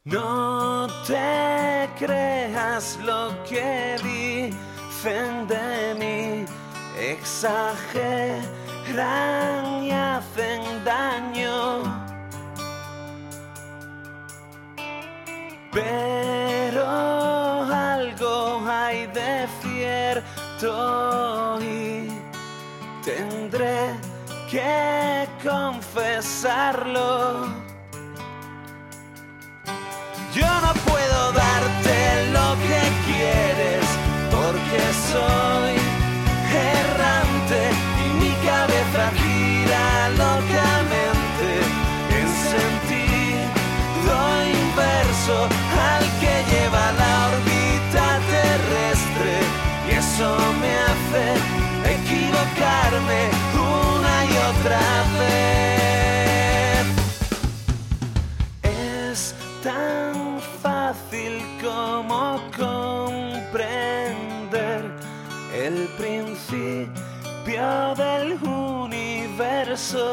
No te creas lo que dicen de mí, exageran y hacen daño. Pero algo hay de cierto y tendré que confesarlo. Yo no puedo darte lo que quieres porque soy errante y mi cabeza gira locamente en sentido inverso al que lleva la órbita terrestre, y eso me hace equivocarme una y otra vez. Es tan fácil como comprender el principio del universo.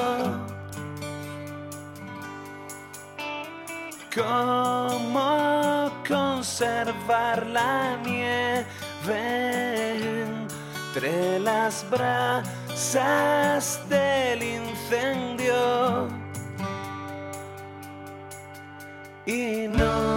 Cómo conservar la nieve entre las brasas del incendio. Y no